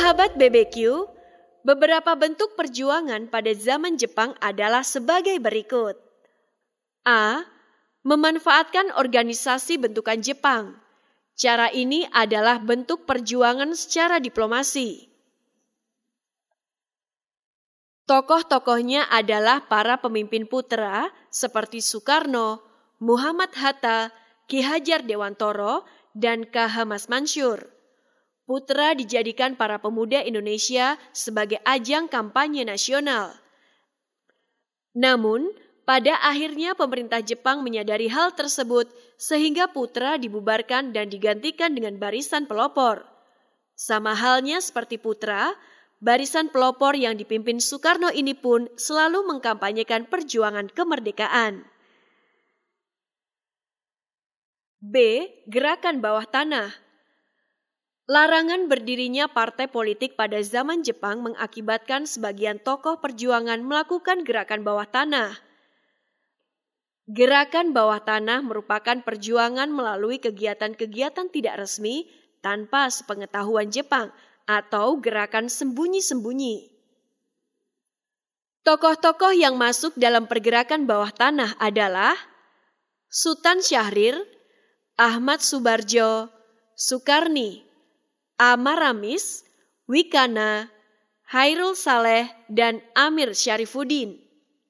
Sahabat BBQ, beberapa bentuk perjuangan pada zaman Jepang adalah sebagai berikut. A. Memanfaatkan organisasi bentukan Jepang. Cara ini adalah bentuk perjuangan secara diplomasi. Tokoh-tokohnya adalah para pemimpin putra seperti Soekarno, Muhammad Hatta, Ki Hajar Dewantoro, dan K.H. Mas Mansur. Putra dijadikan para pemuda Indonesia sebagai ajang kampanye nasional. Namun, pada akhirnya pemerintah Jepang menyadari hal tersebut sehingga putra dibubarkan dan digantikan dengan barisan pelopor. Sama halnya seperti putra, barisan pelopor yang dipimpin Soekarno ini pun selalu mengkampanyekan perjuangan kemerdekaan. B. Gerakan bawah tanah. Larangan berdirinya partai politik pada zaman Jepang mengakibatkan sebagian tokoh perjuangan melakukan gerakan bawah tanah. Gerakan bawah tanah merupakan perjuangan melalui kegiatan-kegiatan tidak resmi tanpa sepengetahuan Jepang atau gerakan sembunyi-sembunyi. Tokoh-tokoh yang masuk dalam pergerakan bawah tanah adalah Sultan Syahrir, Ahmad Subarjo, Sukarni, Amar Ramis, Wikana, Hairul Saleh, dan Amir Syarifuddin.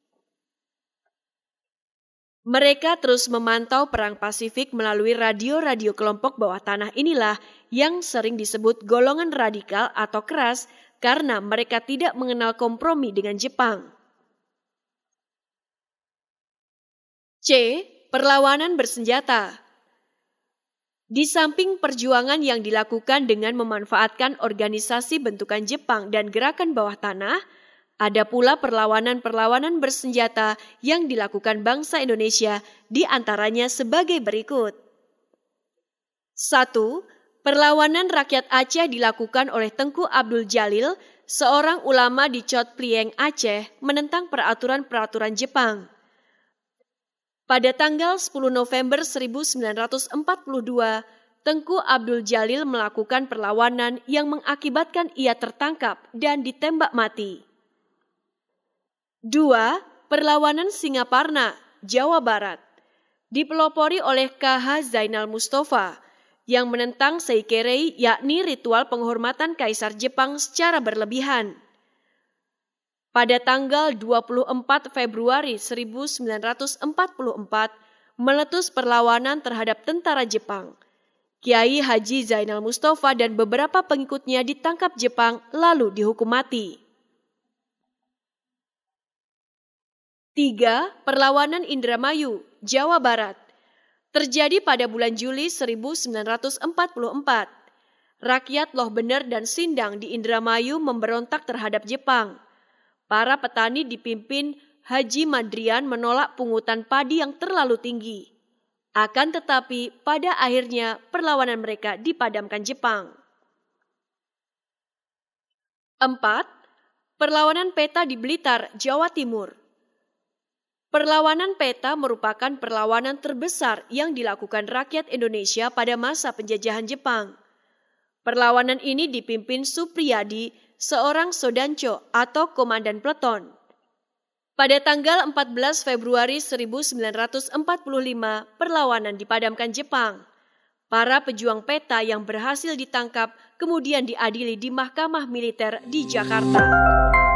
Mereka terus memantau Perang Pasifik melalui radio-radio kelompok bawah tanah inilah yang sering disebut golongan radikal atau keras karena mereka tidak mengenal kompromi dengan Jepang. C. Perlawanan bersenjata. Di samping perjuangan yang dilakukan dengan memanfaatkan organisasi bentukan Jepang dan gerakan bawah tanah, ada pula perlawanan-perlawanan bersenjata yang dilakukan bangsa Indonesia, di antaranya sebagai berikut. 1. Perlawanan rakyat Aceh dilakukan oleh Tengku Abdul Jalil, seorang ulama di Chot Plieng, Aceh, menentang peraturan-peraturan Jepang. Pada tanggal 10 November 1942, Tengku Abdul Jalil melakukan perlawanan yang mengakibatkan ia tertangkap dan ditembak mati. 2. Perlawanan Singaparna, Jawa Barat, dipelopori oleh K.H. Zainal Mustafa yang menentang Seikerei, yakni ritual penghormatan Kaisar Jepang secara berlebihan. Pada tanggal 24 Februari 1944, meletus perlawanan terhadap tentara Jepang. Kiai Haji Zainal Mustafa dan beberapa pengikutnya ditangkap Jepang lalu dihukum mati. 3. Perlawanan Indramayu, Jawa Barat, terjadi pada bulan Juli 1944. Rakyat Loh Bener dan Sindang di Indramayu memberontak terhadap Jepang. Para petani dipimpin Haji Madrian menolak pungutan padi yang terlalu tinggi. Akan tetapi pada akhirnya perlawanan mereka dipadamkan Jepang. 4. Perlawanan peta di Blitar, Jawa Timur. Perlawanan peta merupakan perlawanan terbesar yang dilakukan rakyat Indonesia pada masa penjajahan Jepang. Perlawanan ini dipimpin Supriyadi, seorang sodanco atau komandan peleton. Pada tanggal 14 Februari 1945, perlawanan dipadamkan Jepang. Para pejuang peta yang berhasil ditangkap kemudian diadili di Mahkamah Militer di Jakarta.